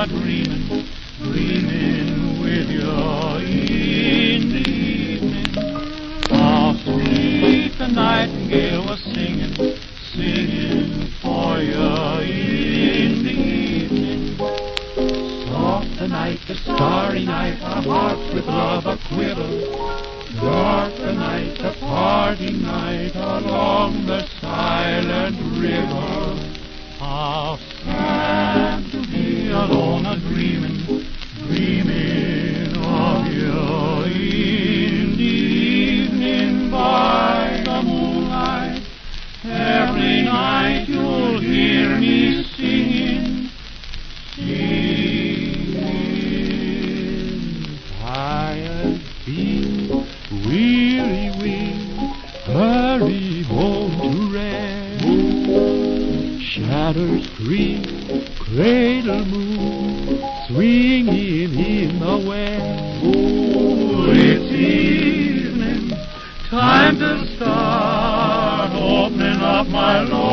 dreaming, dreaming with you in the evening. How sweet the nightingale was singing, singing for you in the evening. Soft the night, the starry night, our hearts with love a-quiver. Dark the night, the parting night, along the silent river. How sad to be alone a-dreaming, dreaming of you in the evening by the moonlight. Every night you'll hear me singing, singing. Tired feet, weary wings, hurry home to rest. Shadows creep, cradle move, swinging in the west. Oh, it's evening, time to start opening up my Lord.